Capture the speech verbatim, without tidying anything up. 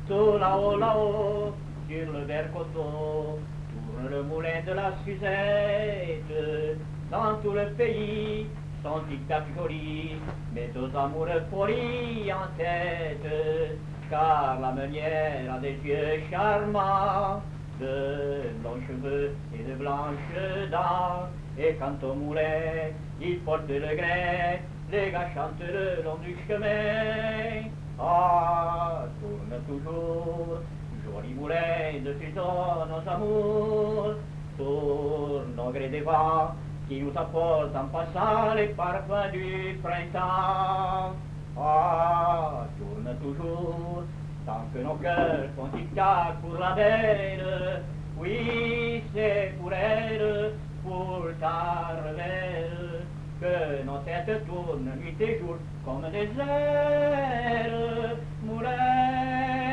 Tout là-haut, là-haut, sur le vert coteau, tourne le moulin de la Suzette. Dans tout le pays, son tic-tac joli, met aux amoureux folie en tête. Car la meunière a des yeux charmants, de blancs cheveux et de blanches dents. Et quant au moulin, il porte le grain, les gars chantent le long du chemin. Ah, tourne toujours, joli moulin de fusion nos amours. Tourne au gré des vents qui nous apportent en passant les parfums du printemps. Ah, tourne toujours, tant que nos cœurs font tic-tac pour la belle. Oui, c'est pour elle, pour ta revelle, que nos têtes tournent nuit et jour comme des ailes. Moulin,